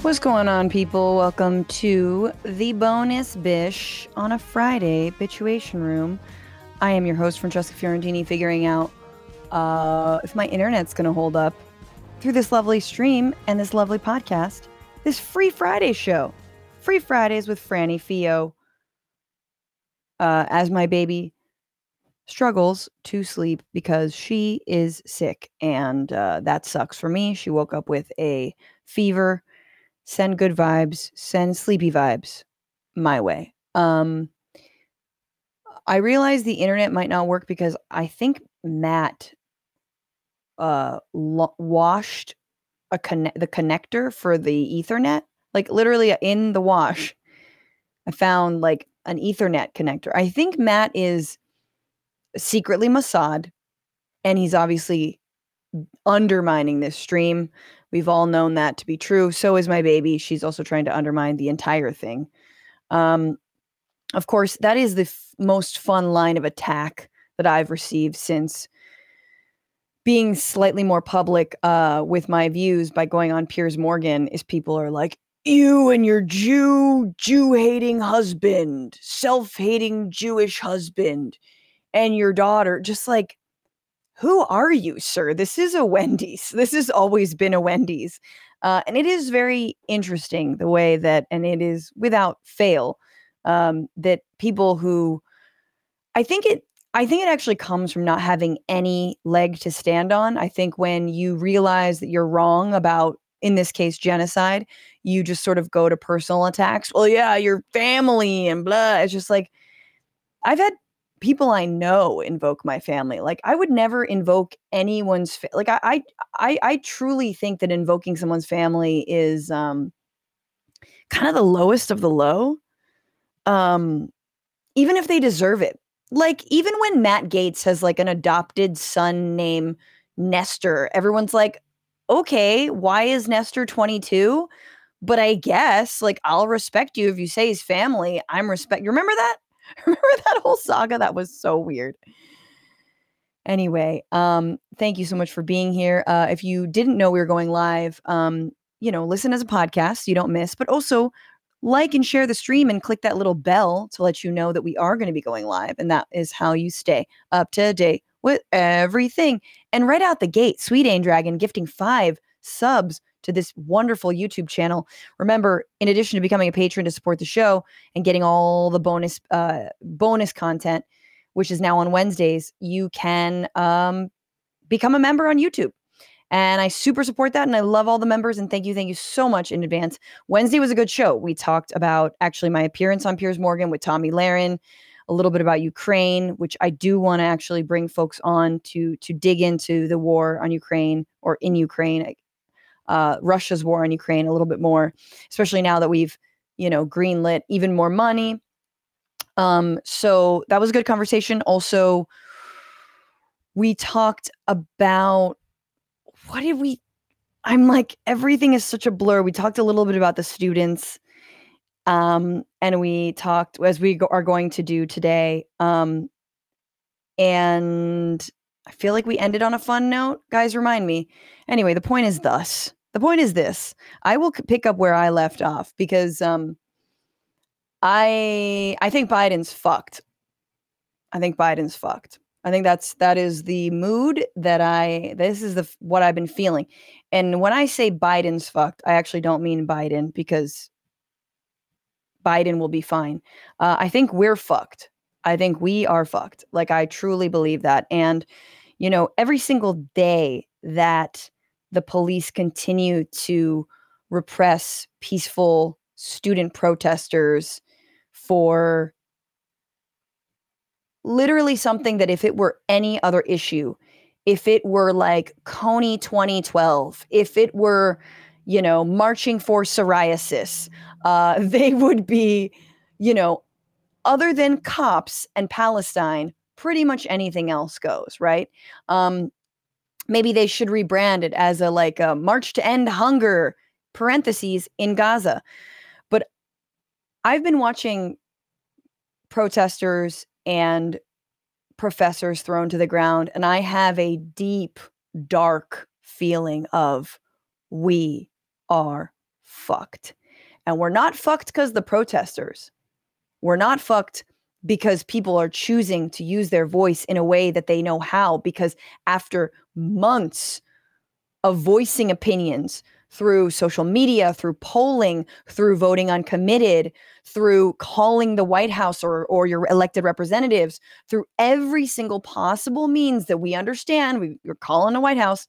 What's going on, people? Welcome to the Bonus Bish on a Friday Bitchuation Room. I am your host, Francesca Fiorentini, figuring out if my internet's going to hold up through this lovely stream and this lovely podcast, this Free Friday show. Free Fridays with Franny Fio. As my baby struggles to sleep because she is sick, and that sucks for me. She woke up with a fever. Send good vibes, send sleepy vibes my way. I realize the internet might not work because I think Matt washed the connector for the Ethernet. Like literally in the wash, I found like an Ethernet connector. I think Matt is secretly Mossad, and he's obviously undermining this stream. We've all known that to be true. So is my baby. She's also trying to undermine the entire thing. Of course, that is the most fun line of attack that I've received since being slightly more public with my views by going on Piers Morgan. Is people are like, you and your Jew-hating husband, self-hating Jewish husband, and your daughter, just like, who are you, sir? This is a Wendy's. This has always been a Wendy's. And it is very interesting the way that, and it is without fail, that people who, I think it actually comes from not having any leg to stand on. I think when you realize that you're wrong about, in this case, genocide, you just sort of go to personal attacks. Well, yeah, your family and blah. It's just like, I've had people I know invoke my family. Like I would never invoke anyone's I truly think that invoking someone's family is kind of the lowest of the low. Even if they deserve it. Like even when Matt Gaetz has like an adopted son named Nestor, everyone's like, okay, why is Nestor 22? But I guess like I'll respect you if you say his family. You remember that? Remember that whole saga? That was so weird. Anyway, thank you so much for being here. If you didn't know we were going live, listen as a podcast so you don't miss, but also like and share the stream and click that little bell to let you know that we are going to be going live. And that is how you stay up to date with everything. And right out the gate, Sweet Ain Dragon gifting 5 subs to this wonderful YouTube channel. Remember, in addition to becoming a patron to support the show and getting all the bonus content, which is now on Wednesdays, you can become a member on YouTube. And I super support that. And I love all the members. And thank you so much in advance. Wednesday was a good show. We talked about actually my appearance on Piers Morgan with Tomi Lahren, a little bit about Ukraine, which I do want to actually bring folks on to dig into the war on Ukraine or in Ukraine, Russia's war on Ukraine a little bit more, especially now that we've, greenlit even more money. So that was a good conversation. Also, we talked about I'm like, everything is such a blur. We talked a little bit about the students, and we talked, as we are going to do today, and I feel like we ended on a fun note. Guys, remind me. Anyway, the point is this. I will pick up where I left off because I think Biden's fucked. I think that is the mood this is what I've been feeling. And when I say Biden's fucked, I actually don't mean Biden, because Biden will be fine. I think we're fucked. I think we are fucked. Like, I truly believe that. And, every single day that the police continue to repress peaceful student protesters for literally something that, if it were any other issue, if it were like Coney 2012, if it were, marching for psoriasis, they would be, other than cops and Palestine, pretty much anything else goes, right? Maybe they should rebrand it as a march to end hunger, parentheses, in Gaza. But I've been watching protesters and professors thrown to the ground, and I have a deep, dark feeling of we are fucked. And we're not fucked because the protesters. We're not fucked because people are choosing to use their voice in a way that they know how, because after months of voicing opinions through social media, through polling, through voting uncommitted, through calling the White House or your elected representatives, through every single possible means that we understand, you're calling the White House,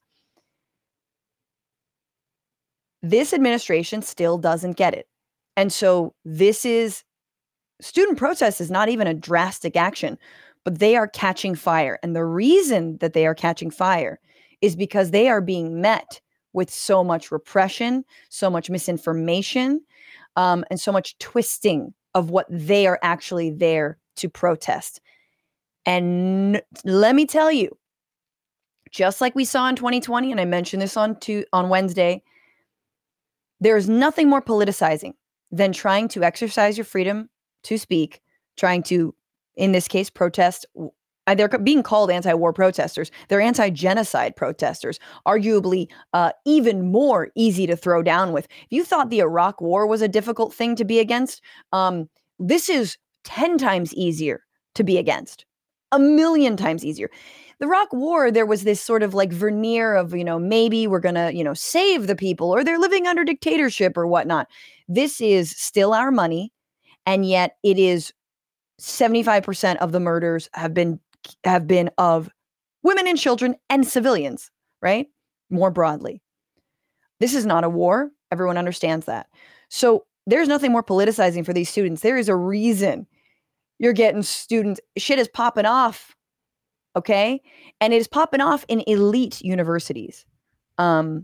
this administration still doesn't get it. And so student protest is not even a drastic action, but they are catching fire. And the reason that they are catching fire is because they are being met with so much repression, so much misinformation, and so much twisting of what they are actually there to protest. And let me tell you, just like we saw in 2020, and I mentioned this on Wednesday, there is nothing more politicizing than trying to exercise your freedom to speak, trying to, in this case, protest. They're being called anti-war protesters. They're anti-genocide protesters, arguably even more easy to throw down with. If you thought the Iraq War was a difficult thing to be against, this is 10 times easier to be against, a million times easier. The Iraq War, there was this sort of like veneer of, maybe we're going to, save the people, or they're living under dictatorship or whatnot. This is still our money. And yet it is 75% of the murders have been of women and children and civilians, right? More broadly. This is not a war. Everyone understands that. So there's nothing more politicizing for these students. There is a reason you're getting students. Shit is popping off. Okay. And it is popping off in elite universities. And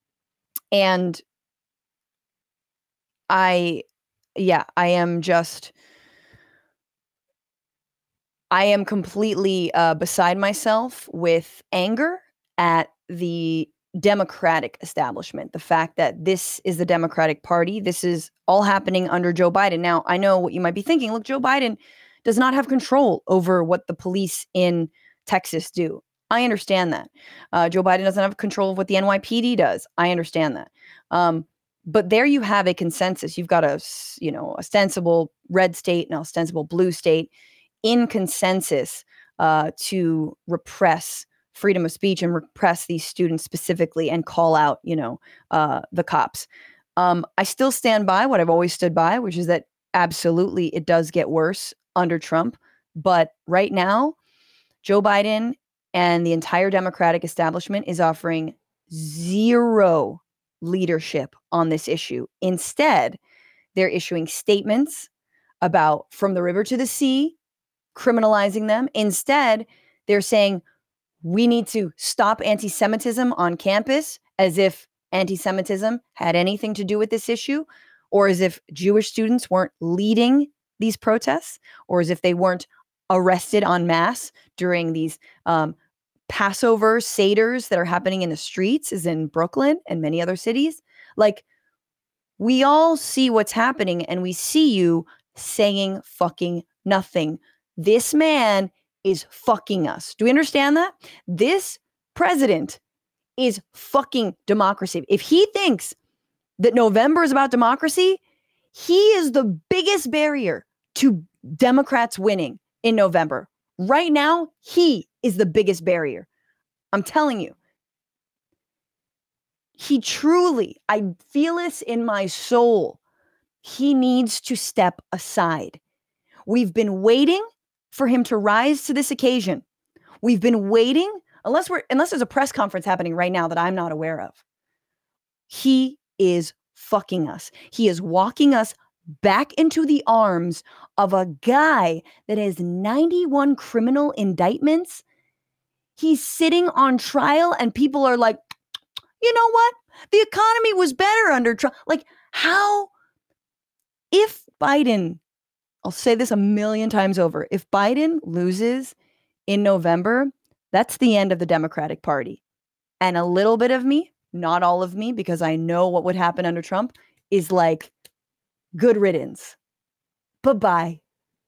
I am completely beside myself with anger at the Democratic establishment. The fact that this is the Democratic Party, this is all happening under Joe Biden. Now, I know what you might be thinking. Look, Joe Biden does not have control over what the police in Texas do. I understand that. Joe Biden doesn't have control of what the NYPD does. I understand that. But there you have a consensus. You've got a ostensible red state and ostensible blue state in consensus to repress freedom of speech and repress these students specifically and call out, the cops. I still stand by what I've always stood by, which is that absolutely it does get worse under Trump. But right now, Joe Biden and the entire Democratic establishment is offering zero leadership on this issue. Instead, they're issuing statements about from the river to the sea, criminalizing them. Instead, they're saying we need to stop anti-Semitism on campus, as if anti-Semitism had anything to do with this issue, or as if Jewish students weren't leading these protests, or as if they weren't arrested en masse during these Passover Seders that are happening in the streets, as in Brooklyn and many other cities. Like, we all see what's happening, and we see you saying fucking nothing. This man is fucking us. Do we understand that? This president is fucking democracy. If he thinks that November is about democracy, he is the biggest barrier to Democrats winning in November. Right now, he is the biggest barrier. I'm telling you. He truly, I feel this in my soul. He needs to step aside. We've been waiting for him to rise to this occasion. We've been waiting, unless there's a press conference happening right now that I'm not aware of. He is fucking us. He is walking us back into the arms of a guy that has 91 criminal indictments. He's sitting on trial and people are like, you know what? The economy was better under Trump. Like, how, if Biden, I'll say this a million times over, if Biden loses in November, that's the end of the Democratic Party. And a little bit of me, not all of me, because I know what would happen under Trump, is like, good riddance. Bye-bye.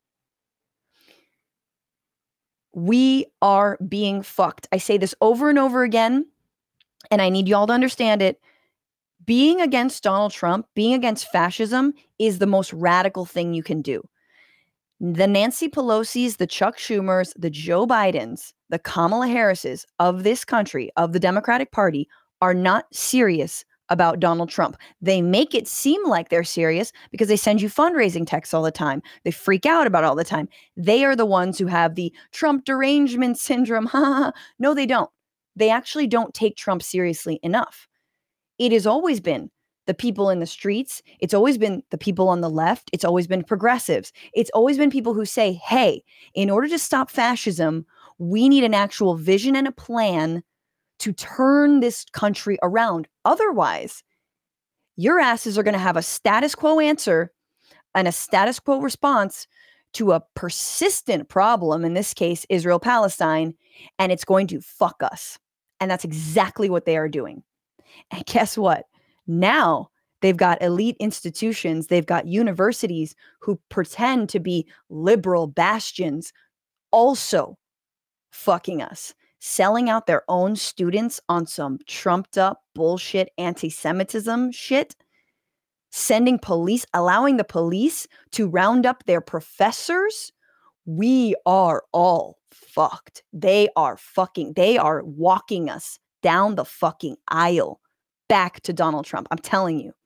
We are being fucked. I say this over and over again, and I need y'all to understand it, being against Donald Trump, being against fascism is the most radical thing you can do. The Nancy Pelosi's, the Chuck Schumers, the Joe Bidens, the Kamala Harrises of this country, of the Democratic Party, are not serious about Donald Trump. They make it seem like they're serious because they send you fundraising texts all the time. They freak out about it all the time. They are the ones who have the Trump derangement syndrome. No, they don't. They actually don't take Trump seriously enough. It has always been the people in the streets. It's always been the people on the left. It's always been progressives. It's always been people who say, hey, in order to stop fascism, we need an actual vision and a plan to turn this country around. Otherwise, your asses are going to have a status quo answer and a status quo response to a persistent problem, in this case, Israel-Palestine, and it's going to fuck us. And that's exactly what they are doing. And guess what? Now they've got elite institutions, they've got universities who pretend to be liberal bastions also fucking us, selling out their own students on some trumped up bullshit anti-Semitism shit, sending police, allowing the police to round up their professors. We are all fucked. They are walking us down the fucking aisle back to Donald Trump. I'm telling you.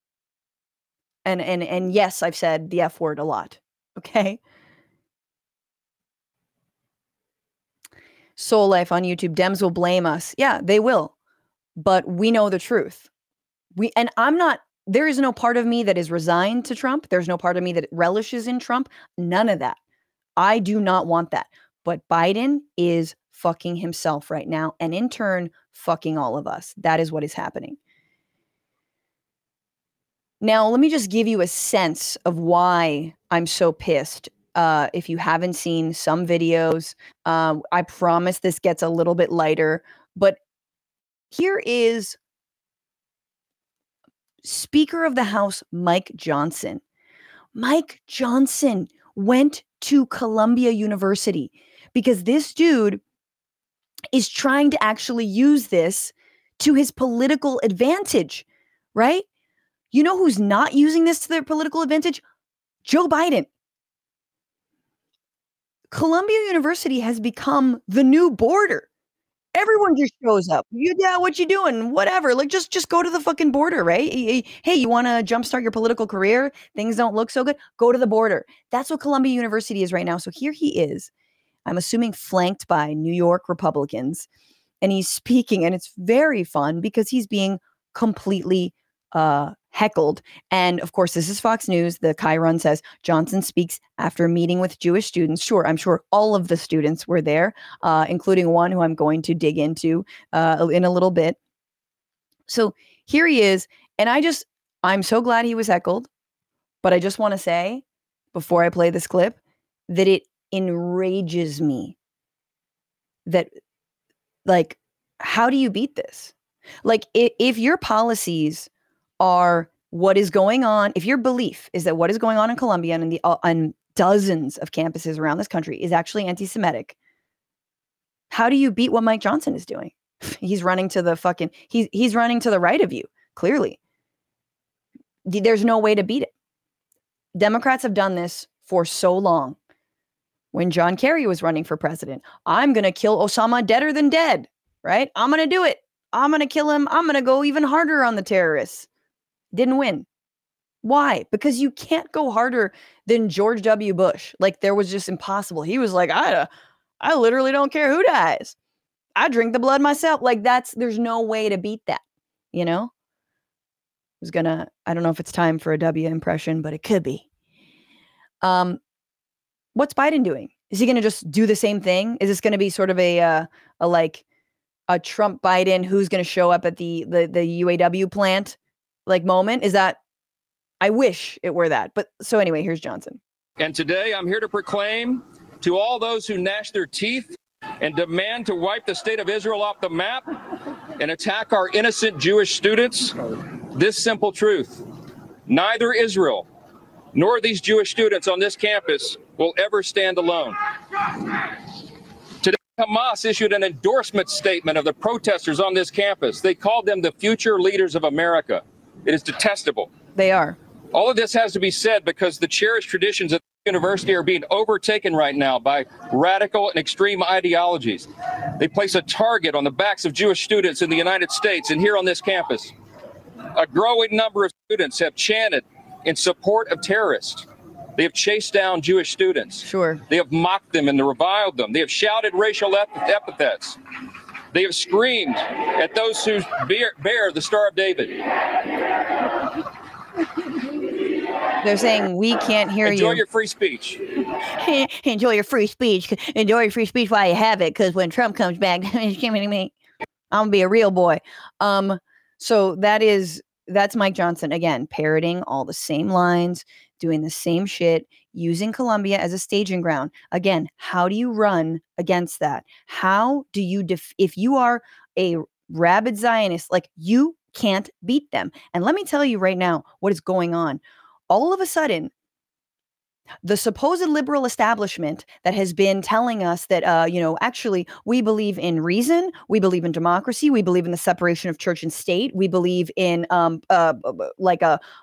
And yes, I've said the F word a lot. Okay. Soul Life on YouTube. Dems will blame us. Yeah, they will. But we know the truth. There is no part of me that is resigned to Trump. There's no part of me that relishes in Trump. None of that. I do not want that. But Biden is fucking himself right now. And in turn, fucking all of us. That is what is happening. Now, let me just give you a sense of why I'm so pissed. If you haven't seen some videos, I promise this gets a little bit lighter, but here is Speaker of the House, Mike Johnson. Mike Johnson went to Columbia University because this dude is trying to actually use this to his political advantage, right? You know who's not using this to their political advantage? Joe Biden. Columbia University has become the new border. Everyone just shows up. Yeah, what you doing? Whatever. Like, just go to the fucking border, right? Hey, you want to jumpstart your political career? Things don't look so good? Go to the border. That's what Columbia University is right now. So here he is, I'm assuming flanked by New York Republicans, and he's speaking, and it's very fun because he's being completely heckled. And of course, this is Fox News. The Chiron says Johnson speaks after a meeting with Jewish students. Sure, I'm sure all of the students were there, including one who I'm going to dig into in a little bit. So here he is. And I'm so glad he was heckled. But I just want to say, before I play this clip, that it enrages me that, like, how do you beat this? Like, if your policies are what is going on, if your belief is that what is going on in Columbia and on dozens of campuses around this country is actually anti-Semitic, how do you beat what Mike Johnson is doing? He's running to the he's running to the right of you, clearly. There's no way to beat it. Democrats have done this for so long. When John Kerry was running for president, I'm going to kill Osama deader than dead, right? I'm going to do it. I'm going to kill him. I'm going to go even harder on the terrorists. Didn't win. Why? Because you can't go harder than George W. Bush. Like, there was just impossible. He was like, I literally don't care who dies. I drink the blood myself. Like, there's no way to beat that, you know? I don't know if it's time for a W impression, but it could be. What's Biden doing? Is he going to just do the same thing? Is this going to be sort of a Trump Biden who's going to show up at the UAW plant like moment? Is that, I wish it were that. But so anyway, here's Johnson. And today I'm here to proclaim to all those who gnash their teeth and demand to wipe the state of Israel off the map and attack our innocent Jewish students, this simple truth: neither Israel nor these Jewish students on this campus will ever stand alone. Hamas issued an endorsement statement of the protesters on this campus. They called them the future leaders of America. It is detestable. They are. All of this has to be said because the cherished traditions of the university are being overtaken right now by radical and extreme ideologies. They place a target on the backs of Jewish students in the United States and here on this campus. A growing number of students have chanted in support of terrorists. They have chased down Jewish students. Sure. They have mocked them and reviled them. They have shouted racial epithets. They have screamed at those who bear the Star of David. They're saying we can't hear Enjoy you. your free speech. Enjoy your free speech. Enjoy your free speech while you have it, because when Trump comes back, I'm gonna be a real boy. So that's Mike Johnson again, parroting all the same lines, doing the same shit, using Columbia as a staging ground. Again, how do you run against that? How do you if you are a rabid Zionist, like, you can't beat them. And let me tell you right now what is going on. All of a sudden, the supposed liberal establishment that has been telling us that, actually, we believe in reason, we believe in democracy, we believe in the separation of church and state, we believe in like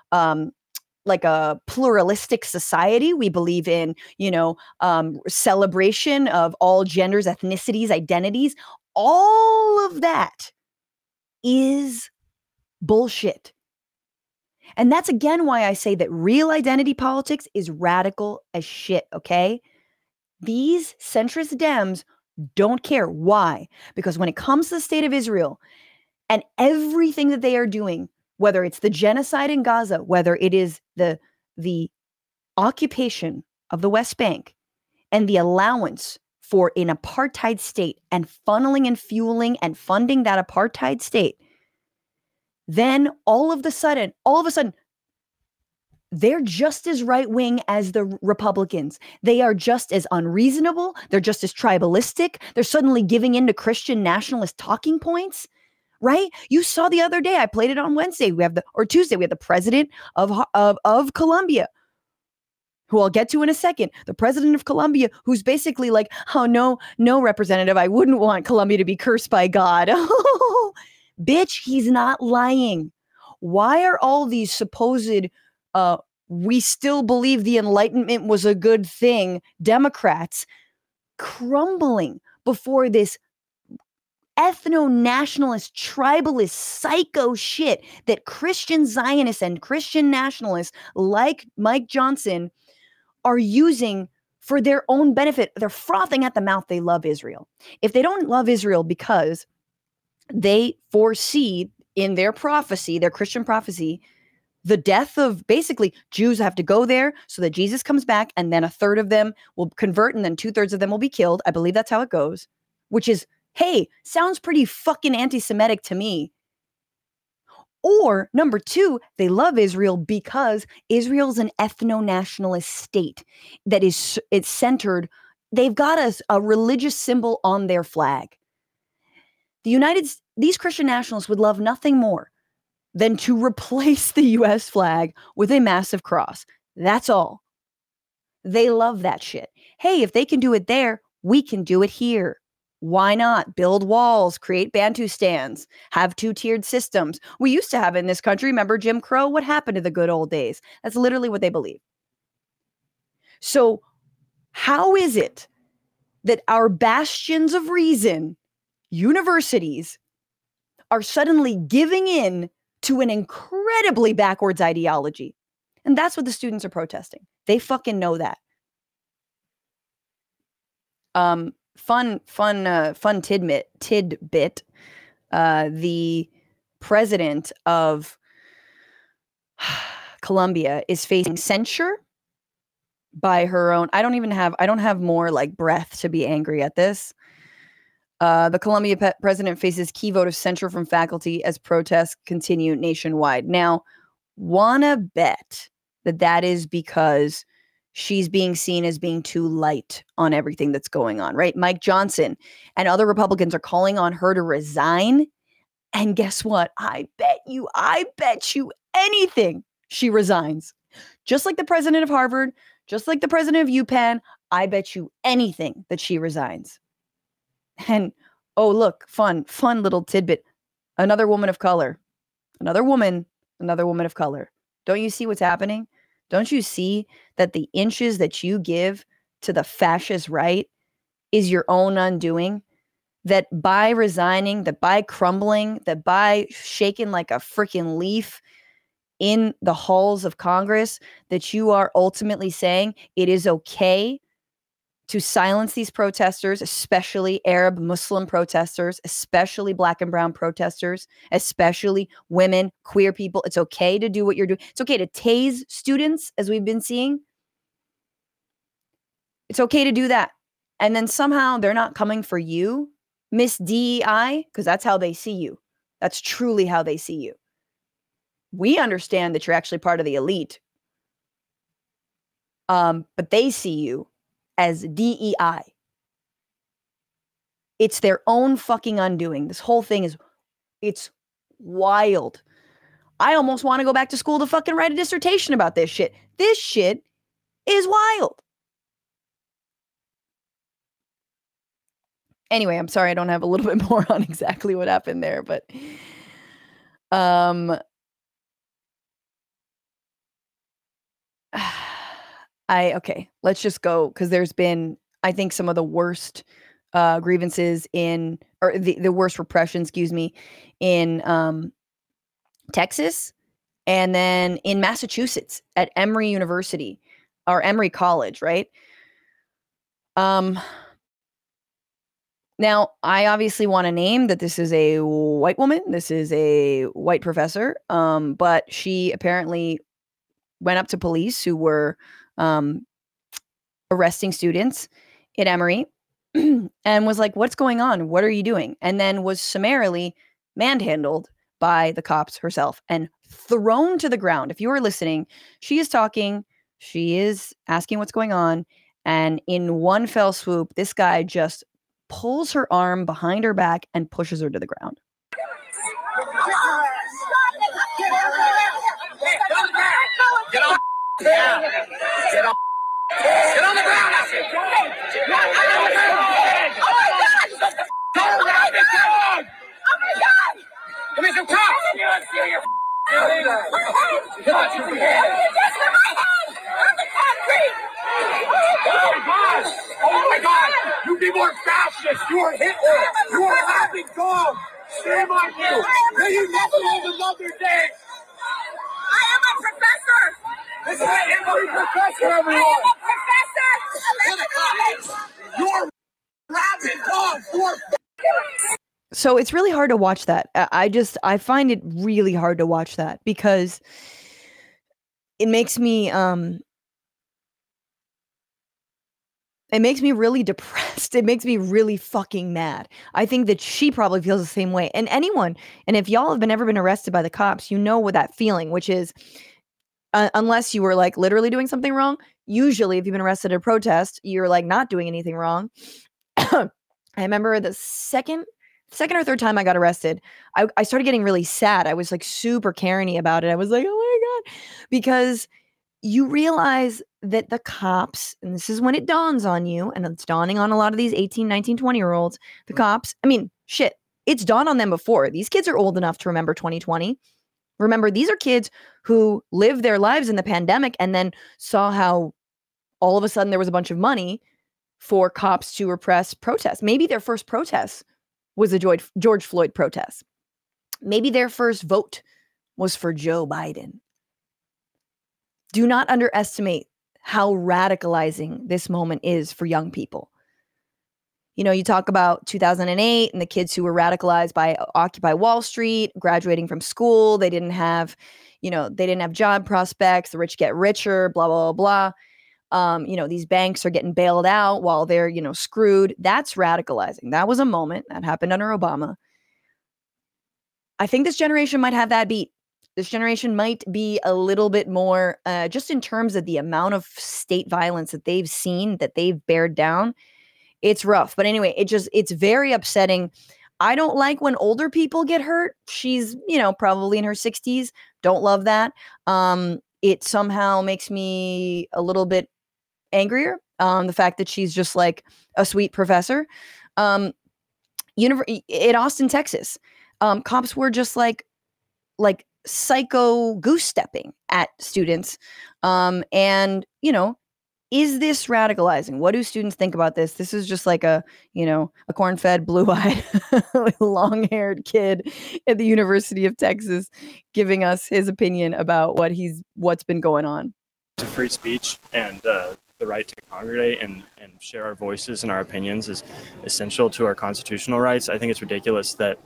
a pluralistic society, we believe in celebration of all genders, ethnicities, identities. All of that is bullshit. And that's again why I say that real identity politics is radical as shit, okay? These centrist Dems don't care. Why? Because when it comes to the state of Israel and everything that they are doing, whether it's the genocide in Gaza, whether it is the occupation of the West Bank and the allowance for an apartheid state and funneling and fueling and funding that apartheid state, then all of a sudden, they're just as right-wing as the Republicans. They are just as unreasonable. They're just as tribalistic. They're suddenly giving in to Christian nationalist talking points, right? You saw the other day, I played it on Tuesday, we have the president of Colombia, who I'll get to in a second. The president of Colombia, who's basically like, oh, no, representative, I wouldn't want Colombia to be cursed by God. Bitch, he's not lying. Why are all these supposed, we still believe the Enlightenment was a good thing, Democrats crumbling before this ethno-nationalist, tribalist, psycho shit that Christian Zionists and Christian nationalists like Mike Johnson are using for their own benefit? They're frothing at the mouth. They love Israel. If they don't love Israel because they foresee in their prophecy, their Christian prophecy, the death of basically Jews have to go there so that Jesus comes back, and then a third of them will convert and then 2/3 of them will be killed. I believe that's how it goes, which is, hey, sounds pretty fucking anti-Semitic to me. Or number two, they love Israel because Israel's an ethno-nationalist state that it's centered. They've got a religious symbol on their flag. These Christian nationalists would love nothing more than to replace the U.S. flag with a massive cross. That's all. They love that shit. Hey, if they can do it there, we can do it here. Why not? Build walls, create Bantustans, have two-tiered systems. We used to have in this country, remember Jim Crow? What happened to the good old days? That's literally what they believe. So how is it that our bastions of reason, universities, are suddenly giving in to an incredibly backwards ideology? And that's what the students are protesting. They fucking know that. Fun tidbit. The president of Colombia is facing censure by her own. I don't have more like breath to be angry at this. The Colombia president faces key vote of censure from faculty as protests continue nationwide. Now, wanna bet that is because she's being seen as being too light on everything that's going on, right? Mike Johnson and other Republicans are calling on her to resign. And guess what? I bet you anything she resigns. Just like the president of Harvard, just like the president of UPenn, I bet you anything that she resigns. And oh, look, fun little tidbit. Another woman of color, another woman of color. Don't you see what's happening? Don't you see that the inches that you give to the fascist right is your own undoing? That by resigning, that by crumbling, that by shaking like a freaking leaf in the halls of Congress, that you are ultimately saying it is okay to silence these protesters, especially Arab Muslim protesters, especially Black and brown protesters, especially women, queer people. It's okay to do what you're doing. It's okay to tase students, as we've been seeing. It's okay to do that. And then somehow they're not coming for you, Miss DEI, because that's how they see you. That's truly how they see you. We understand that you're actually part of the elite, but they see you as DEI. It's their own fucking undoing. This whole thing it's wild. I almost want to go back to school to fucking write a dissertation about this shit. This shit is wild. Anyway, I'm sorry I don't have a little bit more on exactly what happened there, but okay, let's just go, because there's been, I think, some of the worst grievances or the worst repression, excuse me, in Texas, and then in Massachusetts at Emory University or Emory College, right? Now, I obviously want to name that this is a white woman. This is a white professor, but she apparently went up to police who were arresting students at Emory and was like, what's going on? What are you doing? And then was summarily manhandled by the cops herself and thrown to the ground. If you are listening, she is talking, she is asking what's going on. And in one fell swoop, this guy just pulls her arm behind her back and pushes her to the ground. Get on. Get on. Get on the ground! Oh my God! Give me some cops! Oh my God! You people are fascists! You are Hitler! You are laughing dogs! Shame on you! May you never live another day! I am a professor! This is an Emory professor, everyone! I am a professor! You're rabid dogs! So it's really hard to watch that. I find it really hard to watch that because it makes me really depressed. It makes me really fucking mad. I think that she probably feels the same way. And if y'all have ever been arrested by the cops, you know what that feeling, which is unless you were like literally doing something wrong. Usually if you've been arrested at a protest, you're like not doing anything wrong. I remember the second or third time I got arrested, I started getting really sad. I was like super Karen-y about it. I was like, oh my God, because you realize that the cops, and this is when it dawns on you, and it's dawning on a lot of these 18, 19, 20-year-olds, the cops, I mean, shit, it's dawned on them before. These kids are old enough to remember 2020. Remember, these are kids who lived their lives in the pandemic and then saw how all of a sudden there was a bunch of money for cops to repress protests. Maybe their first protest was the George Floyd protest. Maybe their first vote was for Joe Biden. Do not underestimate how radicalizing this moment is for young people. You know, you talk about 2008 and the kids who were radicalized by Occupy Wall Street, graduating from school. They didn't have job prospects. The rich get richer, blah, blah, blah, blah. These banks are getting bailed out while they're, screwed. That's radicalizing. That was a moment that happened under Obama. I think this generation might have that beat. This generation might be a little bit more, just in terms of the amount of state violence that they've seen, that they've bared down. It's rough. But anyway, it's very upsetting. I don't like when older people get hurt. She's, probably in her 60s. Don't love that. It somehow makes me a little bit angrier. The fact that she's just like a sweet professor. in Austin, Texas, cops were just like psycho goose stepping at students. And, is this radicalizing? What do students think about this? This is just like a corn-fed, blue-eyed, long-haired kid at the University of Texas giving us his opinion about what's been going on. To free speech and the right to congregate and share our voices and our opinions is essential to our constitutional rights. I think it's ridiculous that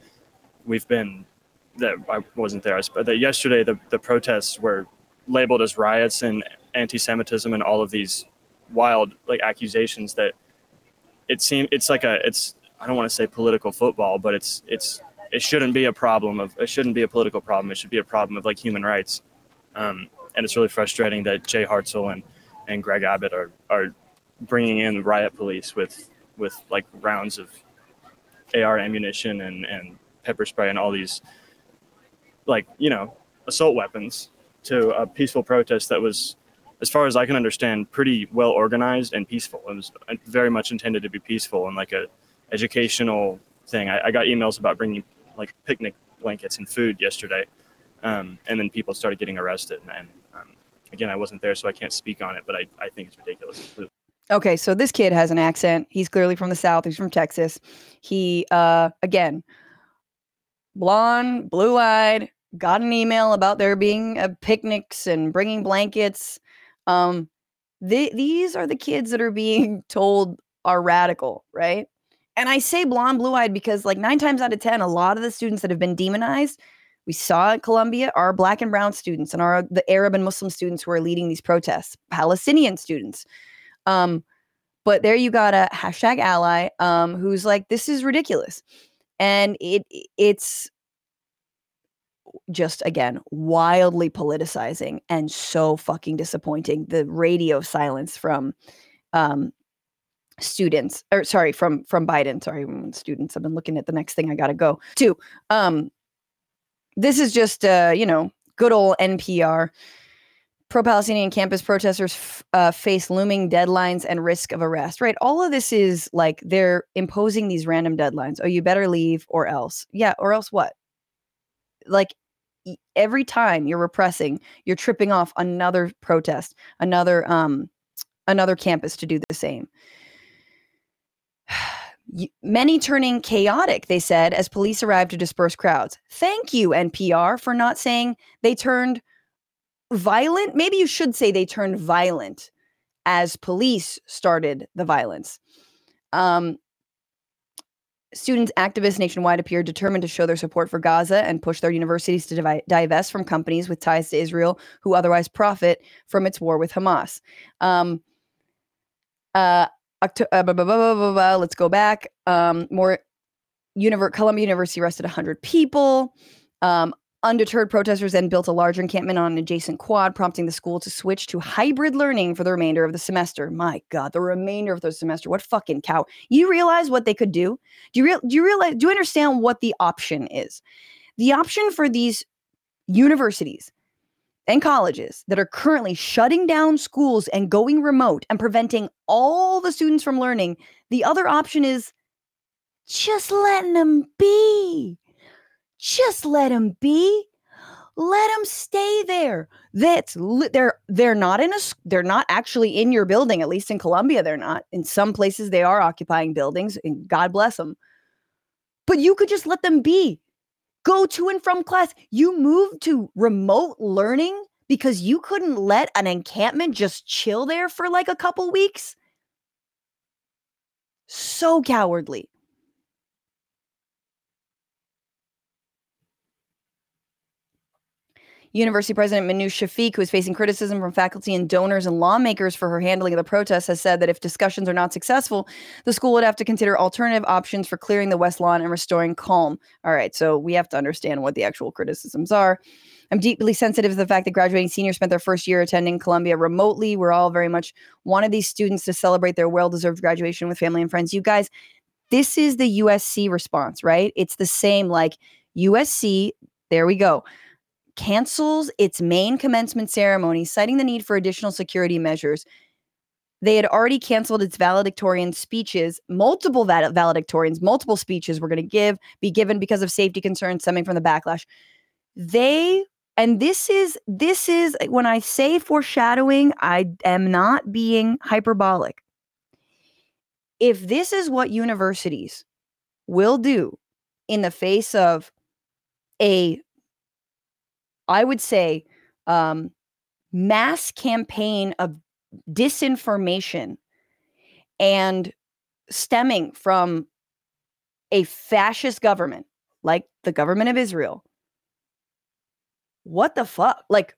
I wasn't there, but that yesterday the protests were labeled as riots and anti-Semitism and all of these wild accusations that it's I don't want to say political football, but it shouldn't be a political problem. It should be a problem of human rights. And it's really frustrating that Jay Hartzell and Greg Abbott are bringing in riot police with rounds of AR ammunition and pepper spray and all these assault weapons to a peaceful protest that was, as far as I can understand, pretty well organized and peaceful. It was very much intended to be peaceful and a educational thing. I got emails about bringing picnic blankets and food yesterday, and then people started getting arrested. And again, I wasn't there, so I can't speak on it, but I think it's ridiculous. Okay, so this kid has an accent. He's clearly from the South. He's from Texas. He, again, blonde, blue-eyed, got an email about there being picnics and bringing blankets. These are the kids that are being told are radical, right? And I say blonde, blue-eyed because 9 times out of 10, a lot of the students that have been demonized, we saw at Columbia, are Black and brown students and are the Arab and Muslim students who are leading these protests, Palestinian students. But there you got a #ally who's this is ridiculous. And it's just, again, wildly politicizing and so fucking disappointing. The radio silence from students, or sorry, from Biden. Sorry, students. I've been looking at the next thing I got to go to. This is just, good old NPR. Pro-Palestinian campus protesters face looming deadlines and risk of arrest, right? All of this is they're imposing these random deadlines. Oh, you better leave or else. Yeah, or else what? Every time you're repressing, you're tripping off another protest, another campus to do the same. Many turning chaotic, they said, as police arrived to disperse crowds. Thank you, NPR, for not saying they turned violent. Maybe you should say they turned violent as police started the violence. Students, activists nationwide appear determined to show their support for Gaza and push their universities to divest from companies with ties to Israel who otherwise profit from its war with Hamas. Let's go back. Columbia University arrested 100 people. Undeterred protesters then built a larger encampment on an adjacent quad, prompting the school to switch to hybrid learning for the remainder of the semester. My God, the remainder of the semester. What fucking cow. You realize what they could do? Do you understand what the option is? The option for these universities and colleges that are currently shutting down schools and going remote and preventing all the students from learning, the other option is just letting them be. Just let them be. Let them stay there. They're not actually in your building. At least in Columbia, they're not. In some places, they are occupying buildings, and God bless them. But you could just let them be. Go to and from class. You moved to remote learning because you couldn't let an encampment just chill there for a couple weeks. So cowardly. University President Manoush Shafiq, who is facing criticism from faculty and donors and lawmakers for her handling of the protests, has said that if discussions are not successful, the school would have to consider alternative options for clearing the West Lawn and restoring calm. All right, so we have to understand what the actual criticisms are. I'm deeply sensitive to the fact that graduating seniors spent their first year attending Columbia remotely. We're all very much wanted these students to celebrate their well-deserved graduation with family and friends. You guys, this is the USC response, right? It's the same, USC, there we go, cancels its main commencement ceremony, citing the need for additional security measures. They had already canceled its valedictorian speeches. Multiple valedictorians, multiple speeches were going to be given because of safety concerns stemming from the backlash. And this is when I say foreshadowing, I am not being hyperbolic. If this is what universities will do in the face of I would say, mass campaign of disinformation and stemming from a fascist government like the government of Israel, what the fuck? Like,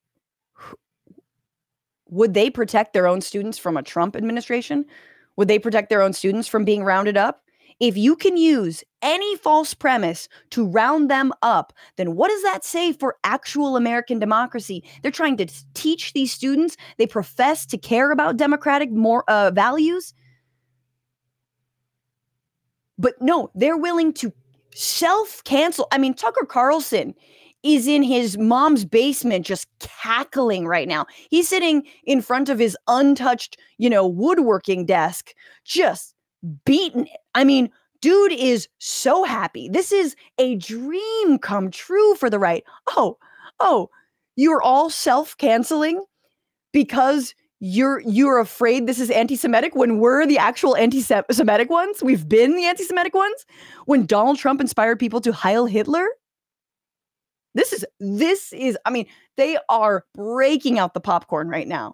would they protect their own students from a Trump administration? Would they protect their own students from being rounded up? If you can use any false premise to round them up, then what does that say for actual American democracy? They're trying to teach these students they profess to care about democratic values. But no, they're willing to self-cancel. I mean, Tucker Carlson is in his mom's basement just cackling right now. He's sitting in front of his untouched, woodworking desk, just beating it. I mean, dude is so happy. This is a dream come true for the right. Oh, you're all self-canceling because you're afraid this is anti-Semitic when we're the actual anti-Semitic ones? We've been the anti-Semitic ones? When Donald Trump inspired people to Heil Hitler? This is, I mean, they are breaking out the popcorn right now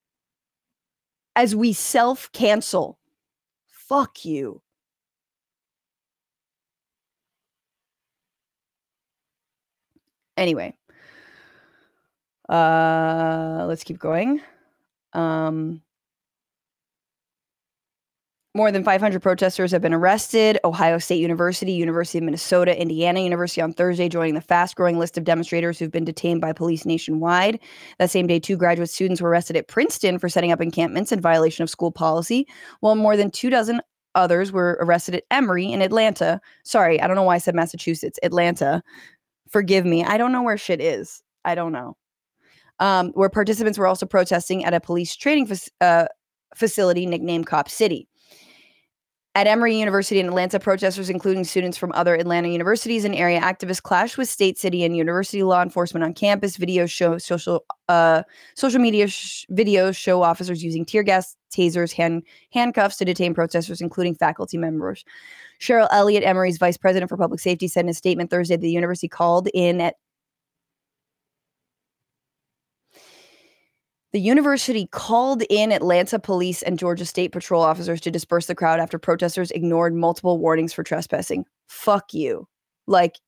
as we self-cancel. Fuck you. Anyway, let's keep going. More than 500 protesters have been arrested. Ohio State University, University of Minnesota, Indiana University on Thursday joining the fast-growing list of demonstrators who've been detained by police nationwide. That same day, 2 graduate students were arrested at Princeton for setting up encampments in violation of school policy, while more than 24 others were arrested at Emory in Atlanta. Sorry, I don't know why I said Massachusetts. Atlanta. Forgive me. I don't know where shit is. I don't know. Where participants were also protesting at a police training facility nicknamed Cop City. At Emory University in Atlanta, protesters, including students from other Atlanta universities and area activists, clashed with state, city, and university law enforcement on campus. Videos show social media videos show officers using tear gas, tasers, handcuffs to detain protesters, including faculty members. Cheryl Elliott, Emory's vice president for public safety, said in a statement Thursday that the university called in Atlanta police and Georgia State Patrol officers to disperse the crowd after protesters ignored multiple warnings for trespassing. Fuck you. Like,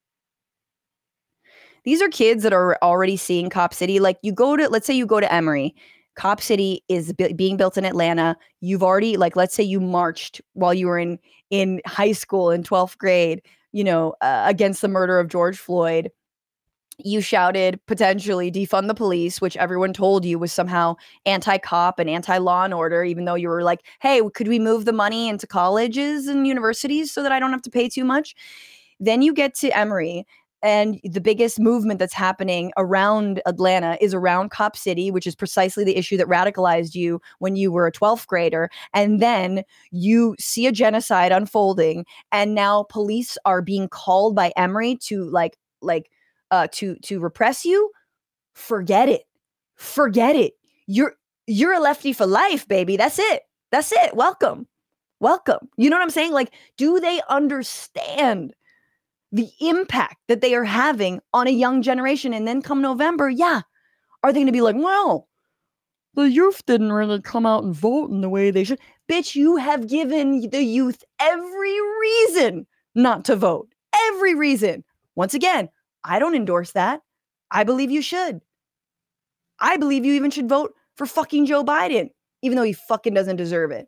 these are kids that are already seeing Cop City. Like, let's say you go to Emory. Cop City is being built in Atlanta. You've already, let's say you marched while you were in high school in 12th grade, against the murder of George Floyd. You shouted potentially defund the police, which everyone told you was somehow anti-cop and anti-law and order, even though you were like, hey, could we move the money into colleges and universities so that I don't have to pay too much? Then you get to Emory, and the biggest movement that's happening around Atlanta is around Cop City, which is precisely the issue that radicalized you when you were a 12th grader. And then you see a genocide unfolding, and now police are being called by Emory to to repress you. Forget it. You're a lefty for life, baby. That's it. Welcome. You know what I'm saying? Like, do they understand the impact that they are having on a young generation? And then come November, are they going to be like, well, the youth didn't really come out and vote in the way they should? Bitch, you have given the youth every reason not to vote. Every reason. Once again, I don't endorse that. I believe you should. I believe you even should vote for fucking Joe Biden, even though he fucking doesn't deserve it.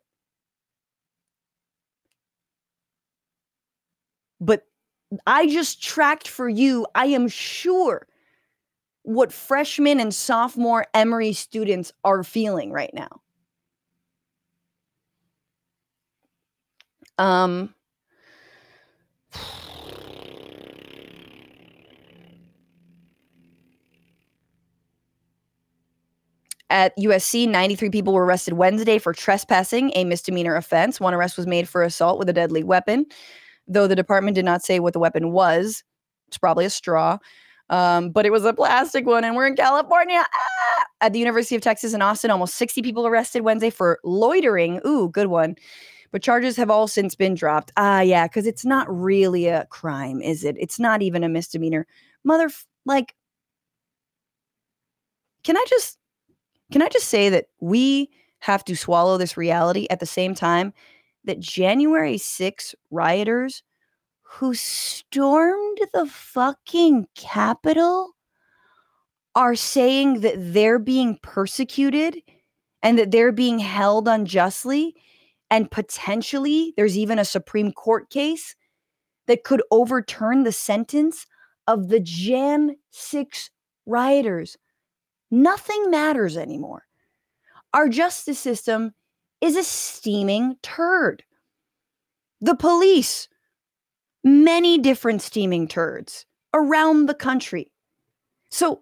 But I just tracked for you, I am sure, what freshman and sophomore Emory students are feeling right now. At USC, 93 people were arrested Wednesday for trespassing, a misdemeanor offense. One arrest was made for assault with a deadly weapon, though the department did not say what the weapon was. It's probably a straw, but it was a plastic one, and we're in California. At the University of Texas in Austin, almost 60 people arrested Wednesday for loitering. Ooh, good one. But charges have all since been dropped. Yeah, because it's not really a crime, is it? It's not even a misdemeanor. Can I just say that we have to swallow this reality at the same time that January 6 rioters who stormed the fucking Capitol are saying that they're being persecuted and that they're being held unjustly, and potentially there's even a Supreme Court case that could overturn the sentence of the Jan 6 rioters. Nothing matters anymore. Our justice system is a steaming turd. The police, many different steaming turds around the country. So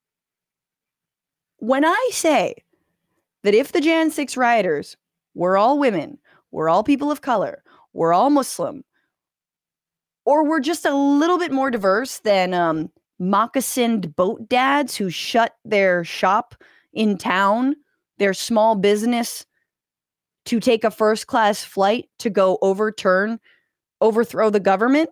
when I say that if the Jan 6 rioters were all women, were all people of color, were all Muslim, or were just a little bit more diverse than moccasined boat dads who shut their shop in town, their small business, to take a first-class flight to go overthrow the government,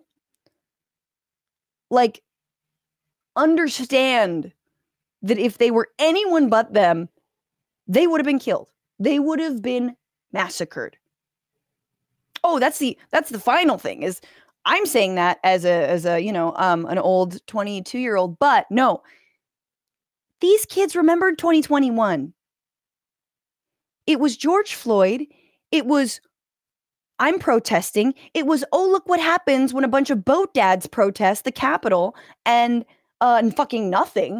understand that if they were anyone but them, they would have been killed. They would have been massacred. Oh, that's the final thing, is I'm saying that as a an old 22-year-old, but no. These kids remembered 2021. It was George Floyd. It was I'm protesting. It was, oh, look what happens when a bunch of boat dads protest the Capitol and fucking nothing.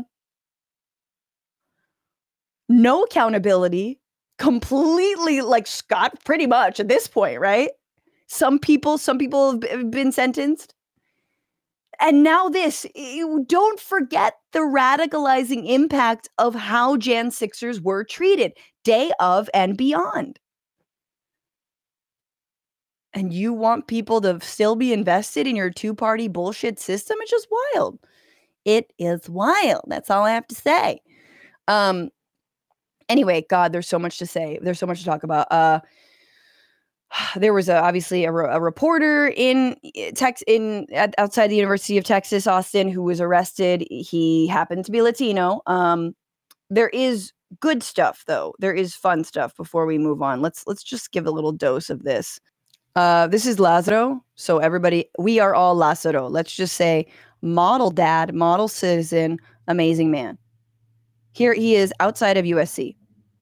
No accountability. Completely Scott, pretty much at this point, right? Some people have been sentenced. And now this, don't forget the radicalizing impact of how Jan 6ers were treated day of and beyond. And you want people to still be invested in your two-party bullshit system? It's just wild. It is wild. That's all I have to say. Anyway, God, there's so much to say. There's so much to talk about. There was obviously a reporter outside the University of Texas, Austin, who was arrested. He happened to be Latino. There is good stuff, though. There is fun stuff. Before we move on, let's just give a little dose of this. This is Lazaro. So everybody, we are all Lazaro. Let's just say model dad, model citizen, amazing man. Here he is outside of USC.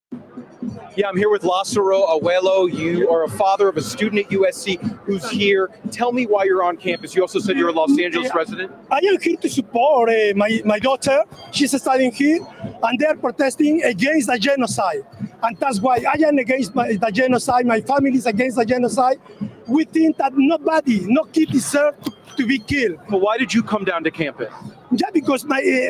Yeah, I'm here with Lazaro Abuelo. You are a father of a student at USC who's here. Tell me why you're on campus. You also said you're a Los Angeles resident. I am here to support my daughter. She's studying here, and they're protesting against the genocide. And that's why I am against the genocide. My family is against the genocide. We think that no kid deserves to be killed. But why did you come down to campus? Yeah, because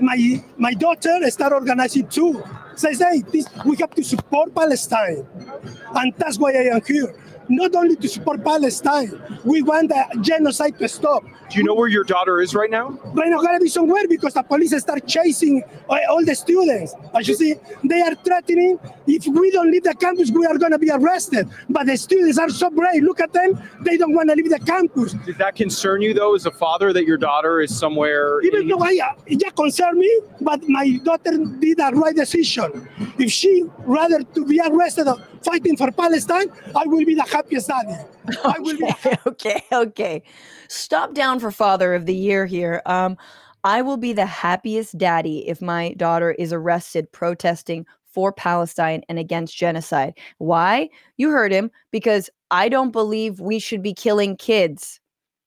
my daughter started organizing too. So I say, we have to support Palestine. And that's why I am here. Not only to support Palestine, we want the genocide to stop. Do you know where your daughter is right now? Right now, gotta be somewhere because the police start chasing all the students. As you see, they are threatening. If we don't leave the campus, we are gonna be arrested. But the students are so brave. Look at them. They don't want to leave the campus. Does that concern you, though, as a father, that your daughter is somewhere? Even though it concern me, but my daughter did the right decision. If she rather to be arrested fighting for Palestine, I will be the happiest daddy. I will be Okay. Stop down for Father of the Year here. I will be the happiest daddy if my daughter is arrested protesting for Palestine and against genocide. Why? You heard him. Because I don't believe we should be killing kids.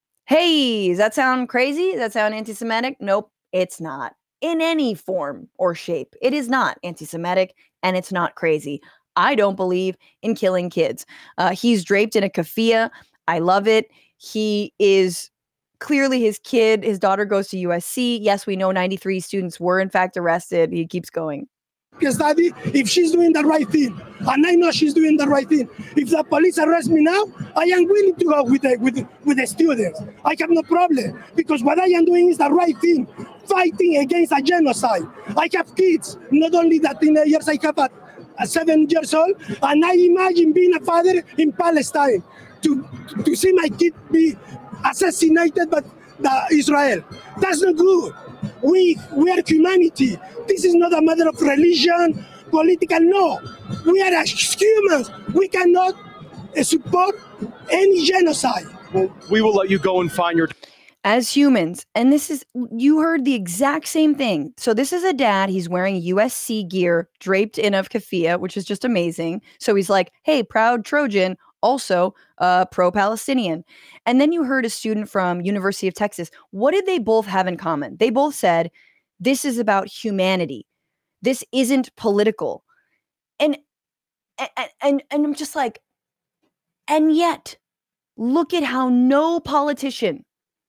Hey, does that sound crazy? Does that sound anti-Semitic? Nope, it's not. In any form or shape. It is not anti-Semitic and it's not crazy. I don't believe in killing kids. He's draped in a keffiyeh. I love it. He is clearly his daughter goes to USC. Yes, we know 93 students were in fact arrested. He keeps going. study if she's doing the right thing. And I know she's doing the right thing. If the police arrest me now, I am willing to go with the students. I have no problem because what I am doing is the right thing, fighting against a genocide. I have kids, not only the teenagers, I have a 7 years old, and I imagine being a father in Palestine to see my kid be assassinated by Israel. That's not good. We are humanity. This is not a matter of religion, political, no. We are as humans. We cannot support any genocide. Well, we will let you go and find your. As humans, and this is, you heard the exact same thing. So this is a dad, he's wearing USC gear draped in of keffiyeh, which is just amazing. So he's like, hey, proud Trojan, also pro-Palestinian. And then you heard a student from University of Texas. What did they both have in common? They both said, this is about humanity. This isn't political. And I'm just like, and yet, look at how no politician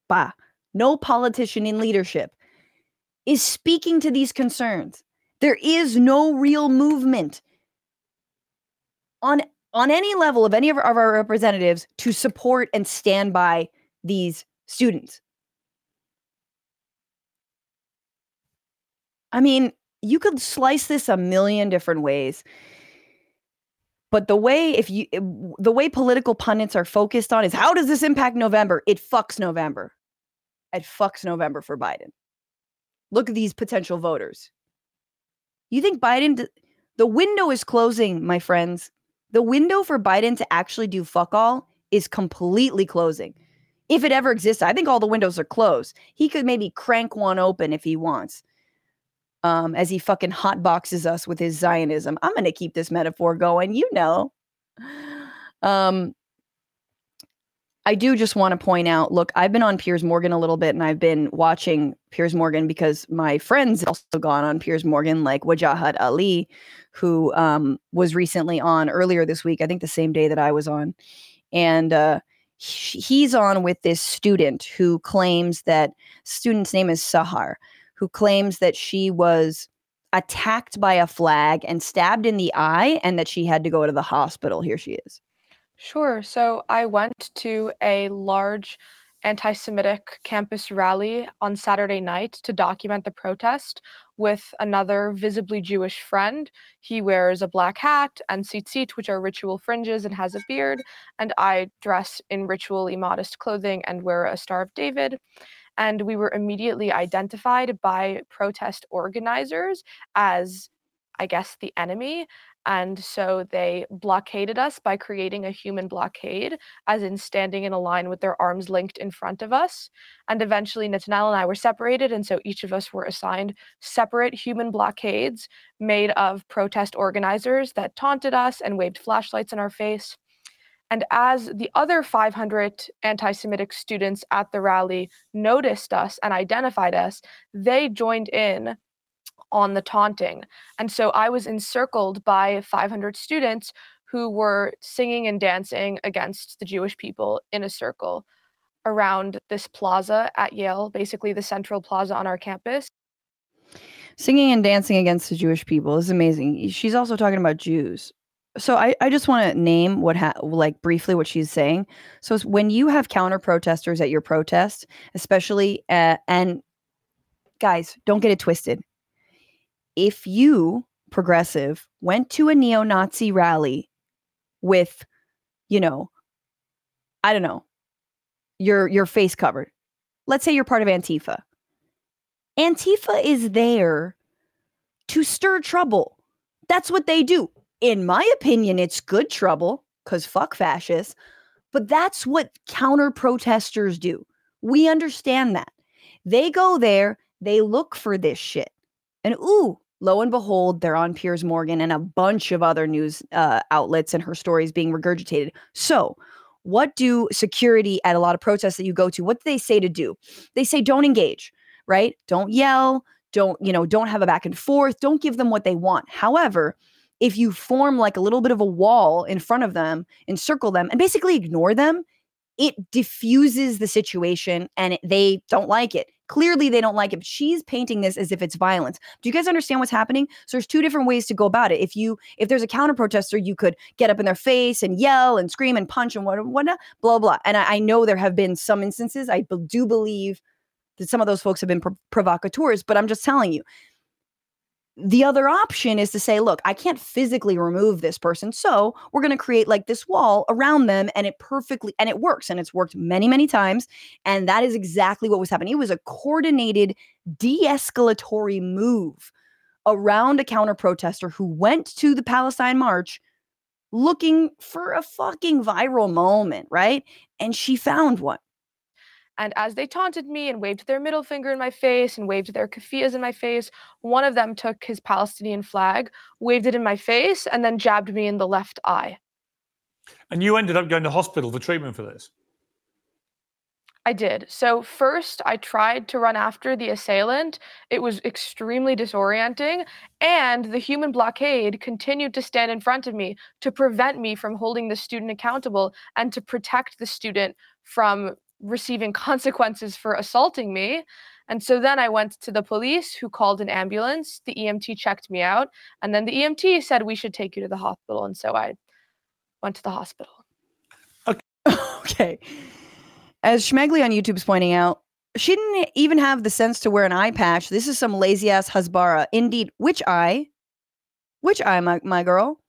in leadership is speaking to these concerns. There is no real movement on any level of any of our representatives to support and stand by these students. I mean, you could slice this a million different ways. But the way political pundits are focused on is, how does this impact November? It fucks November. It fucks November for Biden. Look at these potential voters. You think Biden, the window is closing, my friends. The window for Biden to actually do fuck all is completely closing. If it ever exists, I think all the windows are closed. He could maybe crank one open if he wants. As he fucking hotboxes us with his Zionism. I'm going to keep this metaphor going, you know. I do just want to point out, look, I've been on Piers Morgan a little bit, and I've been watching Piers Morgan because my friends have also gone on Piers Morgan, like Wajahat Ali, who was recently on earlier this week, I think the same day that I was on. And he's on with this student who claims that, student's name is Sahar, who claims that she was attacked by a flag and stabbed in the eye and that she had to go to the hospital. Here she is. Sure. So I went to a large anti-Semitic campus rally on Saturday night to document the protest with another visibly Jewish friend. He wears a black hat and tzitzit, which are ritual fringes, and has a beard. And I dress in ritually modest clothing and wear a Star of David. And we were immediately identified by protest organizers as, I guess, the enemy. And so they blockaded us by creating a human blockade, as in standing in a line with their arms linked in front of us. And eventually Netanel and I were separated. And so each of us were assigned separate human blockades made of protest organizers that taunted us and waved flashlights in our face. And as the other 500 anti-Semitic students at the rally noticed us and identified us, they joined in on the taunting. And so I was encircled by 500 students who were singing and dancing against the Jewish people in a circle around this plaza at Yale, basically the central plaza on our campus. Singing and dancing against the Jewish people is amazing. She's also talking about Jews. So I just want to name briefly what she's saying. So when you have counter protesters at your protest, especially, and guys, don't get it twisted. If you, progressive, went to a neo-Nazi rally with, I don't know, your face covered. Let's say you're part of Antifa. Antifa is there to stir trouble. That's what they do. In my opinion, it's good trouble, because fuck fascists. But that's what counter protesters do. We understand that. They go there, they look for this shit. And lo and behold, they're on Piers Morgan and a bunch of other news outlets, and her stories being regurgitated. So what do security at a lot of protests that you go to, what do they say to do? They say, don't engage, right? Don't yell. Don't have a back and forth. Don't give them what they want. However, if you form like a little bit of a wall in front of them, encircle them, and basically ignore them, it diffuses the situation and they don't like it. Clearly, they don't like it. She's painting this as if it's violence. Do you guys understand what's happening? So there's two different ways to go about it. If there's a counter protester, you could get up in their face and yell and scream and punch and whatnot, blah, blah. And I know there have been some instances. I do believe that some of those folks have been provocateurs, but I'm just telling you, the other option is to say, look, I can't physically remove this person, so we're going to create like this wall around them, and it works, and it's worked many, many times, and that is exactly what was happening. It was a coordinated de-escalatory move around a counter protester who went to the Palestine March looking for a fucking viral moment, right? And she found one. And as they taunted me and waved their middle finger in my face and waved their keffiyehs in my face, one of them took his Palestinian flag, waved it in my face, and then jabbed me in the left eye. And you ended up going to hospital for treatment for this? I did. So first, I tried to run after the assailant. It was extremely disorienting, and the human blockade continued to stand in front of me to prevent me from holding the student accountable and to protect the student from receiving consequences for assaulting me. And so then I went to the police, who called an ambulance. The EMT checked me out, and then the EMT said, we should take you to the hospital. And so I went to the hospital. Okay. As Schmegley on YouTube's pointing out, she didn't even have the sense to wear an eye patch. This is some lazy ass Hasbara. Indeed, which eye, my girl?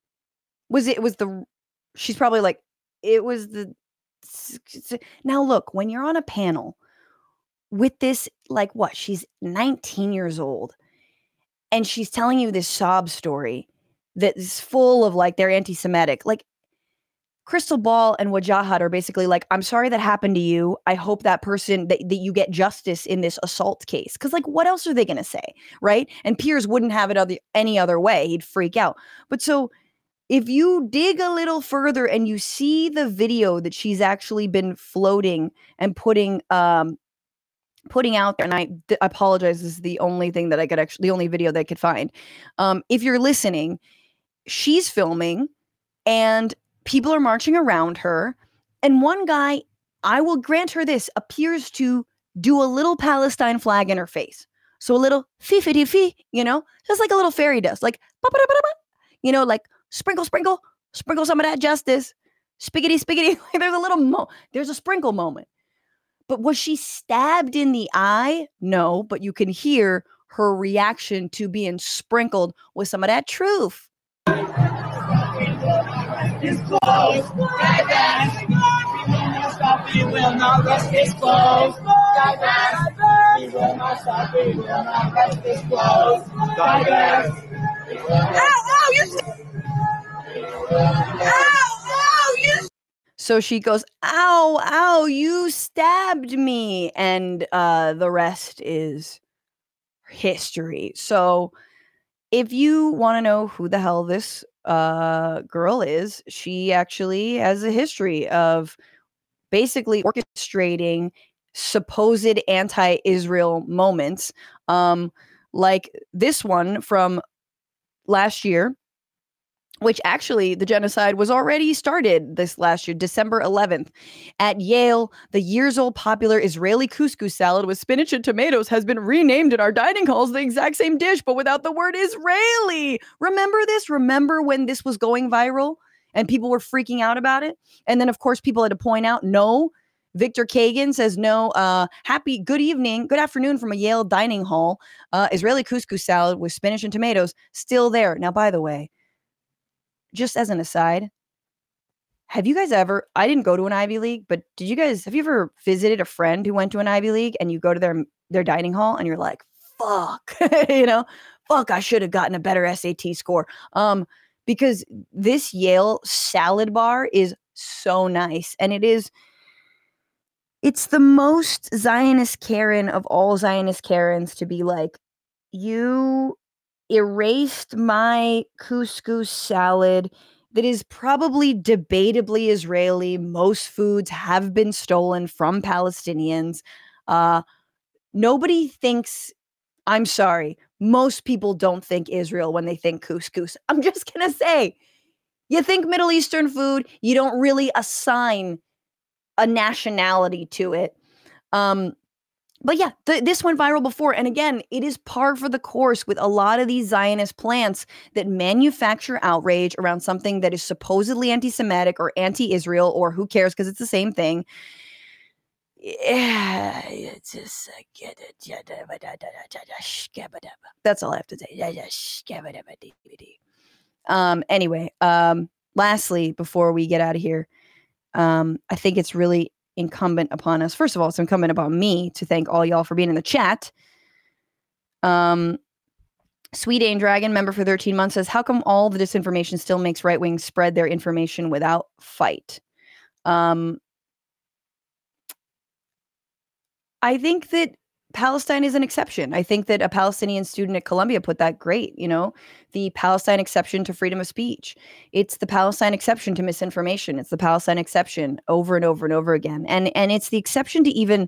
She's probably like, it was the. Now look, when you're on a panel with this, like what? She's 19 years old, and she's telling you this sob story that is full of like, they're anti-Semitic. Like, Crystal Ball and Wajahat are basically like, I'm sorry that happened to you. I hope that person, that you get justice in this assault case. Because like, what else are they going to say, right? And Piers wouldn't have it any other way. He'd freak out. But so if you dig a little further and you see the video that she's actually been floating and putting out there, and I apologize, this is the only thing that I could the only video that I could find. If you're listening, she's filming and people are marching around her. And one guy, I will grant her this, appears to do a little Palestine flag in her face. So a little fee, just like a little fairy dust, like, like sprinkle some of that justice, spiggity. There's a sprinkle moment. But was she stabbed in the eye? No, but you can hear her reaction to being sprinkled with some of that truth. So she goes, ow, you stabbed me. And the rest is history. So if you want to know who the hell this girl is, she actually has a history of basically orchestrating supposed anti-Israel moments, like this one from last year, which actually the genocide was already started this last year, December 11th. At Yale, the years-old popular Israeli couscous salad with spinach and tomatoes has been renamed in our dining halls the exact same dish, but without the word Israeli. Remember this? Remember when this was going viral and people were freaking out about it? And then, of course, people had to point out, no, Victor Kagan says, no, good afternoon from a Yale dining hall. Israeli couscous salad with spinach and tomatoes, still there. Now, by the way, just as an aside, have you guys ever, I didn't go to an Ivy League, but have you ever visited a friend who went to an Ivy League and you go to their dining hall and you're like, fuck, I should have gotten a better SAT score. Because this Yale salad bar is so nice. And it's the most Zionist Karen of all Zionist Karens to be like, you erased my couscous salad that is probably debatably Israeli. Most foods have been stolen from Palestinians. Nobody thinks, I'm sorry, most people don't think Israel when they think couscous. I'm just going to say, you think Middle Eastern food, you don't really assign a nationality to it. But yeah, this went viral before. And again, it is par for the course with a lot of these Zionist plants that manufacture outrage around something that is supposedly anti-Semitic or anti-Israel, or who cares because it's the same thing. Yeah, it's just that's all I have to say. Anyway, lastly, before we get out of here, I think it's really incumbent upon us. First of all, it's incumbent upon me to thank all y'all for being in the chat. Sweet Ain Dragon, member for 13 months, says, how come all the disinformation still makes right wings spread their information without fight? I think that Palestine is an exception. I think that a Palestinian student at Columbia put that great, the Palestine exception to freedom of speech. It's the Palestine exception to misinformation. It's the Palestine exception over and over and over again. And it's the exception to even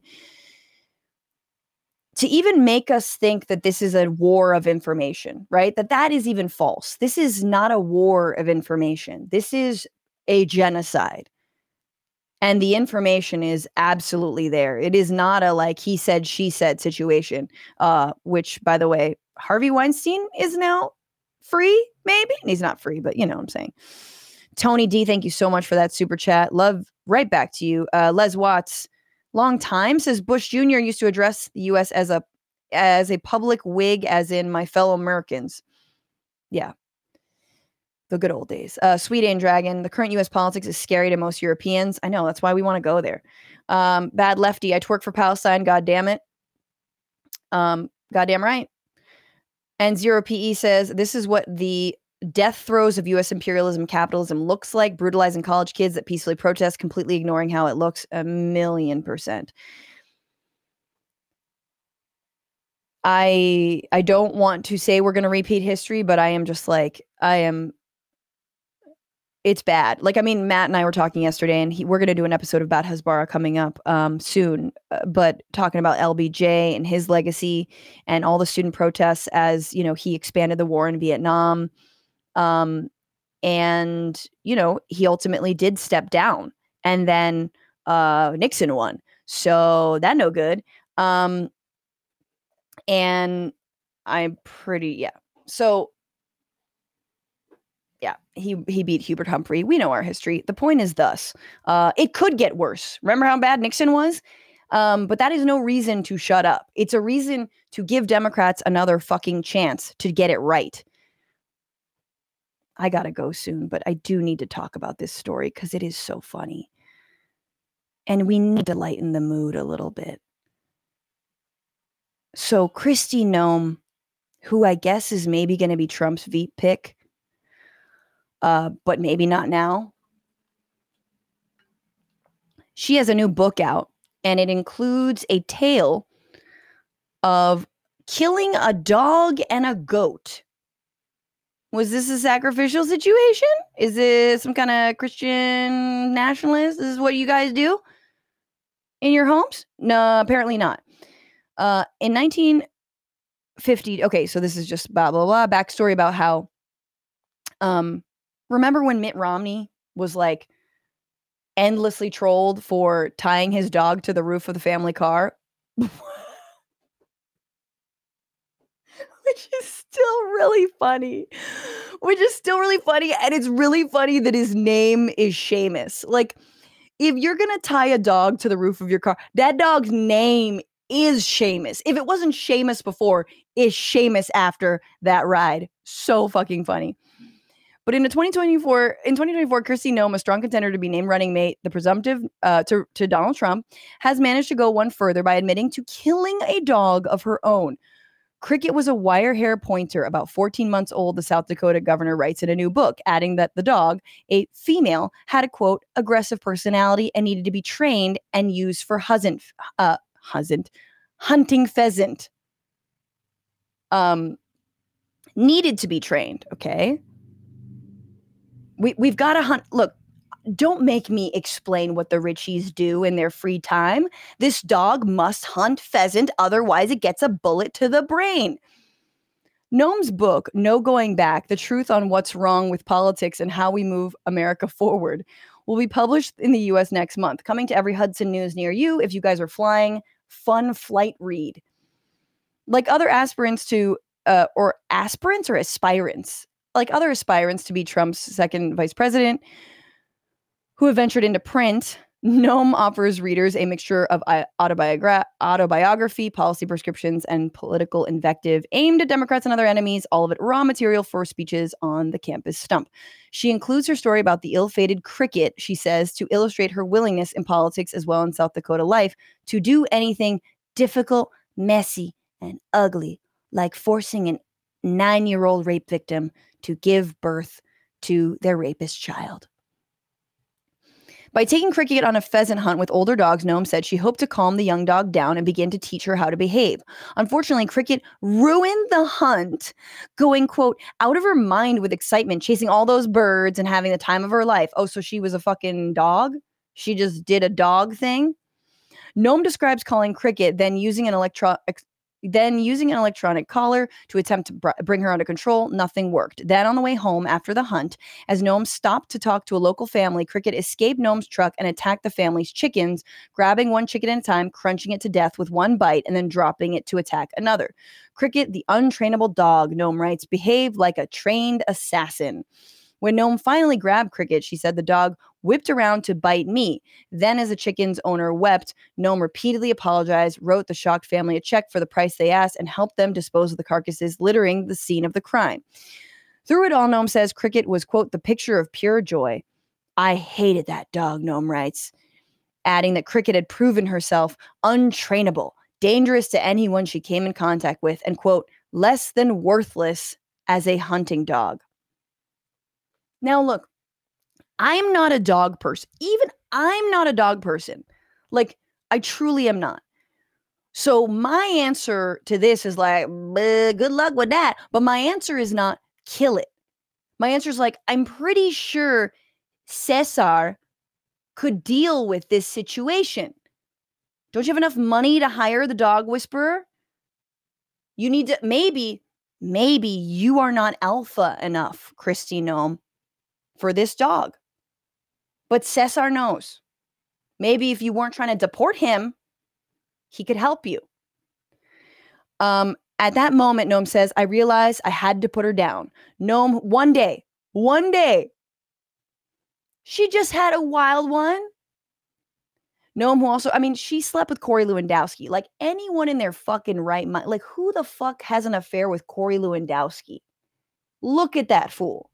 make us think that this is a war of information, right? That is even false. This is not a war of information. This is a genocide. And the information is absolutely there. It is not a like he said, she said situation, which, by the way, Harvey Weinstein is now free, maybe? He's not free, but you know what I'm saying. Tony D, thank you so much for that super chat. Love right back to you. Les Watts, long time, says Bush Jr. used to address the U.S. as a public Whig, as in my fellow Americans. Yeah. The good old days. Sweet Ain Dragon, the current U.S. politics is scary to most Europeans. I know, that's why we want to go there. Bad Lefty, I twerk for Palestine, god damn it. Goddamn right. And Zero PE says, this is what the death throes of U.S. imperialism capitalism looks like, brutalizing college kids that peacefully protest, completely ignoring how it looks. 1,000,000%. I don't want to say we're going to repeat history, but I am just like, it's bad. Like, I mean, Matt and I were talking yesterday, and we're going to do an episode about Hasbara coming up soon, but talking about LBJ and his legacy and all the student protests as, he expanded the war in Vietnam. And, he ultimately did step down, and then Nixon won. So that no good. And I'm pretty, yeah. So yeah, he beat Hubert Humphrey. We know our history. The point is thus, it could get worse. Remember how bad Nixon was? But that is no reason to shut up. It's a reason to give Democrats another fucking chance to get it right. I gotta go soon, but I do need to talk about this story because it is so funny. And we need to lighten the mood a little bit. So Kristi Noem, who I guess is maybe going to be Trump's Veep pick, but maybe not now. She has a new book out, and it includes a tale of killing a dog and a goat. Was this a sacrificial situation? Is this some kind of Christian nationalist? This is what you guys do in your homes? No, apparently not. In 1950, okay, so this is just blah, blah, blah, backstory about how, remember when Mitt Romney was like endlessly trolled for tying his dog to the roof of the family car? Which is still really funny. And it's really funny that his name is Seamus. Like, if you're going to tie a dog to the roof of your car, that dog's name is Seamus. If it wasn't Seamus before, it's Seamus after that ride. So fucking funny. But in 2024, Kristi Noem, a strong contender to be named running mate, the presumptive to Donald Trump, has managed to go one further by admitting to killing a dog of her own. Cricket was a wire hair pointer about 14 months old, the South Dakota governor writes in a new book, adding that the dog, a female, had a, quote, aggressive personality and needed to be trained and used for hunting pheasant. Needed to be trained, okay? We've got to hunt. Look, don't make me explain what the Richies do in their free time. This dog must hunt pheasant, otherwise it gets a bullet to the brain. Noem's book, No Going Back, The Truth on What's Wrong with Politics and How We Move America Forward, will be published in the U.S. next month. Coming to every Hudson News near you. If you guys are flying, fun flight read. Like other aspirants to, or aspirants or aspirants, like other aspirants to be Trump's second vice president who have ventured into print, Noam offers readers a mixture of autobiography, policy prescriptions, and political invective aimed at Democrats and other enemies, all of it raw material for speeches on the campus stump. She includes her story about the ill-fated cricket, she says, to illustrate her willingness in politics as well in South Dakota life to do anything difficult, messy, and ugly, like forcing a 9-year-old rape victim to give birth to their rapist child. By taking Cricket on a pheasant hunt with older dogs, Noam said she hoped to calm the young dog down and begin to teach her how to behave. Unfortunately, Cricket ruined the hunt, going, quote, out of her mind with excitement, chasing all those birds and having the time of her life. Oh, so she was a fucking dog? She just did a dog thing? Noam describes calling Cricket, then using an electronic collar to attempt to bring her under control. Nothing worked. Then on the way home after the hunt, as Noam stopped to talk to a local family, Cricket escaped Noam's truck and attacked the family's chickens, grabbing one chicken at a time, crunching it to death with one bite, and then dropping it to attack another. Cricket, the untrainable dog, Noam writes, behaved like a trained assassin. When Noam finally grabbed Cricket, she said the dog whipped around to bite me. Then, as the chicken's owner wept, Noam repeatedly apologized, wrote the shocked family a check for the price they asked, and helped them dispose of the carcasses littering the scene of the crime. Through it all, Noam says Cricket was, quote, the picture of pure joy. I hated that dog, Noam writes, adding that Cricket had proven herself untrainable, dangerous to anyone she came in contact with, and, quote, less than worthless as a hunting dog. Now, look, I'm not a dog person. Even I'm not a dog person. Like, I truly am not. So my answer to this is like, good luck with that. But my answer is not kill it. My answer is like, I'm pretty sure Cesar could deal with this situation. Don't you have enough money to hire the dog whisperer? You need to, maybe you are not alpha enough, Kristi Noem, for this dog. But Cesar knows. Maybe if you weren't trying to deport him, he could help you. At that moment, Noam says, I realized I had to put her down. Noam, one day, she just had a wild one. Noam, who also, she slept with Corey Lewandowski. Like anyone in their fucking right mind, like who the fuck has an affair with Corey Lewandowski? Look at that fool.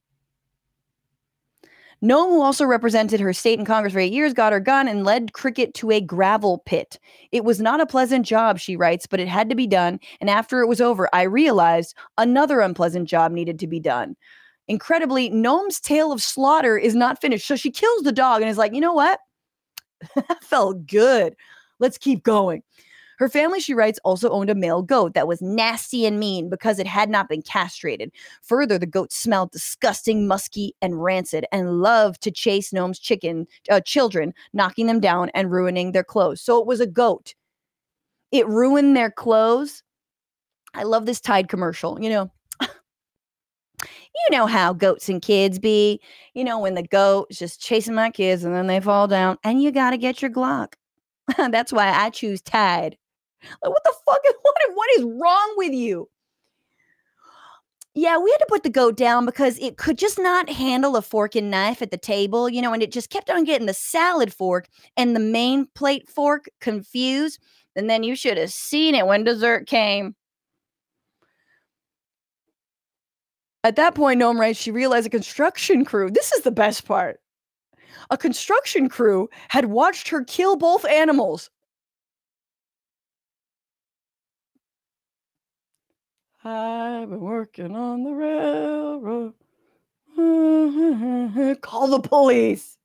Noam, who also represented her state in Congress for 8 years, got her gun and led Cricket to a gravel pit. It was not a pleasant job, she writes, but it had to be done. And after it was over, I realized another unpleasant job needed to be done. Incredibly, Noam's tale of slaughter is not finished. So she kills the dog and is like, you know what? That felt good. Let's keep going. Her family, she writes, also owned a male goat that was nasty and mean because it had not been castrated. Further, the goat smelled disgusting, musky, and rancid and loved to chase Noam's children, knocking them down and ruining their clothes. So it was a goat. It ruined their clothes. I love this Tide commercial. You know how goats and kids be. You know, when the goat is just chasing my kids and then they fall down and you got to get your Glock. That's why I choose Tide. Like, what the fuck? What is wrong with you? Yeah, we had to put the goat down because it could just not handle a fork and knife at the table, and it just kept on getting the salad fork and the main plate fork confused. And then you should have seen it when dessert came. At that point, Noam writes, she realized a construction crew. This is the best part. A construction crew had watched her kill both animals. I've been working on the railroad. Call the police.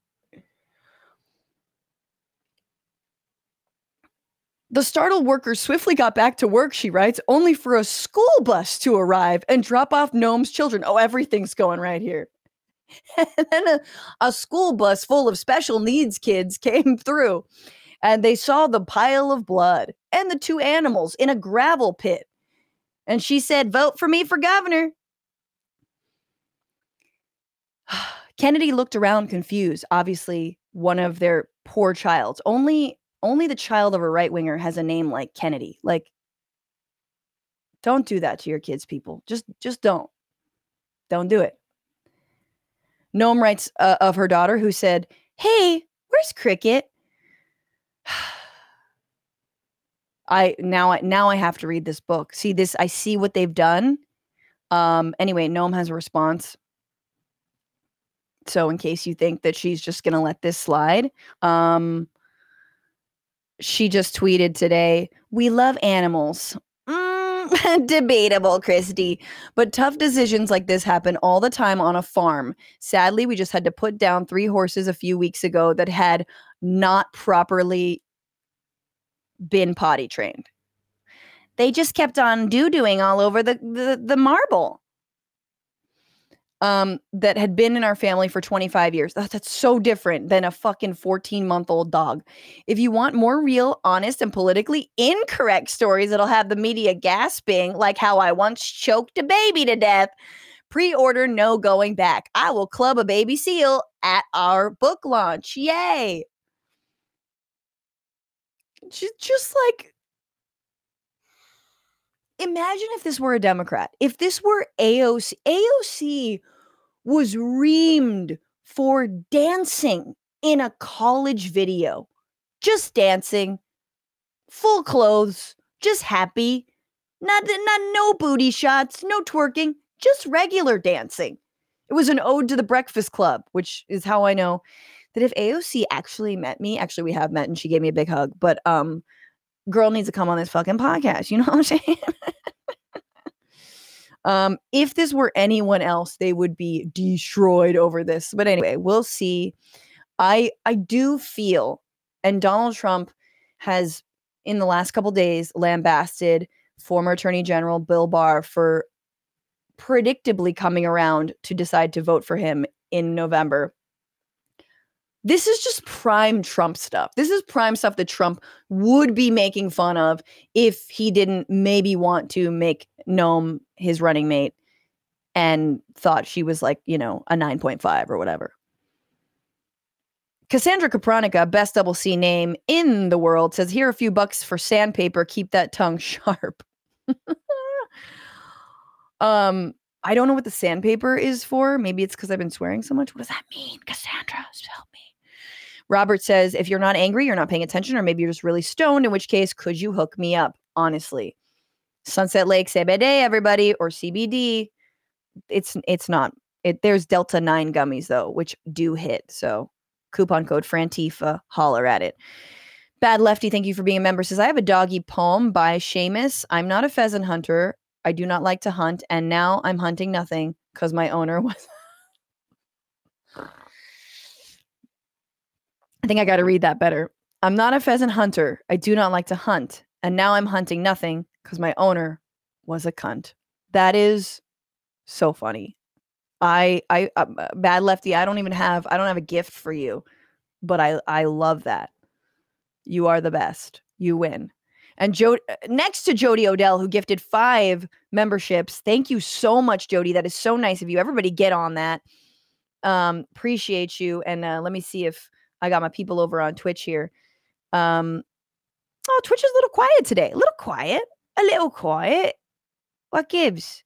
The startled workers swiftly got back to work, she writes, only for a school bus to arrive and drop off Noam's children. Oh, everything's going right here. And then a school bus full of special needs kids came through, and they saw the pile of blood and the two animals in a gravel pit. And she said, vote for me for governor. Kennedy looked around confused, obviously one of their poor childs. Only only the child of a right winger has a name like Kennedy. Like, don't do that to your kids, people. Just don't. Don't do it. Noam writes of her daughter who said, "Hey, where's Cricket?" Now I have to read this book. See this, I see what they've done. Anyway, Noam has a response. So in case you think that she's just gonna let this slide, she just tweeted today, "We love animals." Debatable, Christy. But tough decisions like this happen all the time on a farm. Sadly, we just had to put down 3 horses a few weeks ago that had not properly been potty trained. They just kept on doo-dooing all over the marble. That had been in our family for 25 years. That's so different than a fucking 14-month-old dog. If you want more real, honest, and politically incorrect stories that'll have the media gasping, like how I once choked a baby to death, pre-order No Going Back. I will club a baby seal at our book launch. Yay. Just like, imagine if this were a Democrat. If this were AOC. AOC was reamed for dancing in a college video. Just dancing. Full clothes. Just happy. Not no booty shots. No twerking. Just regular dancing. It was an ode to the Breakfast Club, which is how I know that if AOC actually met me, actually we have met and she gave me a big hug, but girl needs to come on this fucking podcast. You know what I'm saying? If this were anyone else, they would be destroyed over this. But anyway, we'll see. I do feel, and Donald Trump has, in the last couple days, lambasted former Attorney General Bill Barr for predictably coming around to decide to vote for him in November. This is just prime Trump stuff. This is prime stuff that Trump would be making fun of if he didn't maybe want to make Noam his running mate and thought she was like, a 9.5 or whatever. Cassandra Capranica, best double C name in the world, says, "Here are a few bucks for sandpaper. Keep that tongue sharp." I don't know what the sandpaper is for. Maybe it's because I've been swearing so much. What does that mean, Cassandra? Help me. Robert says, "If you're not angry, you're not paying attention, or maybe you're just really stoned, in which case, could you hook me up?" Honestly. Sunset Lake CBD, everybody, or CBD. It's not. There's Delta 9 gummies, though, which do hit. So coupon code Frantifa, holler at it. Bad Lefty, thank you for being a member, says, "I have a doggy poem by Seamus. I'm not a pheasant hunter. I do not like to hunt. And now I'm hunting nothing because my owner was..." I think I got to read that better. "I'm not a pheasant hunter. I do not like to hunt. And now I'm hunting nothing because my owner was a cunt." That is so funny. Bad Lefty, I don't have a gift for you, but I love that. You are the best. You win. And next to Jody Odell, who gifted 5 memberships. Thank you so much, Jody. That is so nice of you. Everybody get on that. Appreciate you. And let me see if I got my people over on Twitch here. Twitch is a little quiet today. A little quiet. What gives?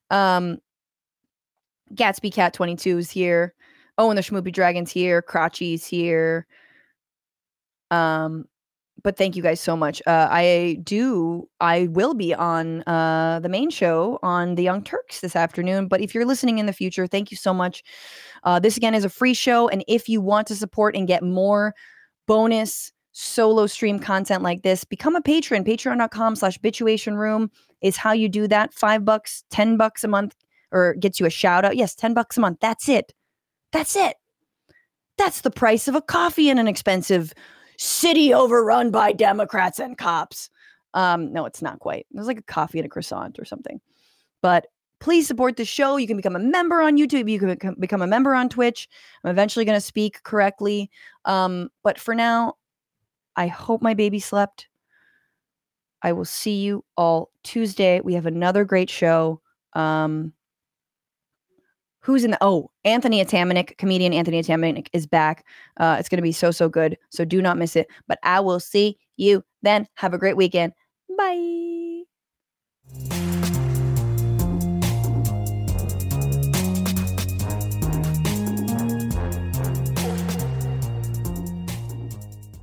Gatsby Cat 22 is here. Oh, and the Schmoopy Dragon's here. Crotchy's here. But thank you guys so much. I will be on the main show on the Young Turks this afternoon. But if you're listening in the future, thank you so much. This again is a free show. And if you want to support and get more bonus solo stream content like this, become a patron. Patreon.com/Bitchuation Room is how you do that. $5, $10 a month, or gets you a shout out. Yes, $10 a month. That's it. That's the price of a coffee in an expensive city overrun by Democrats and cops. No, it's not quite. It was like a coffee and a croissant or something. But please support the show. You can become a member on YouTube. You can become a member on Twitch. I'm eventually going to speak correctly. But for now, I hope my baby slept. I will see you all Tuesday. We have another great show. Who's in the Anthony Atamanuik, comedian Anthony Atamanuik is back. It's going to be so good. So do not miss it. But I will see you then. Have a great weekend. Bye.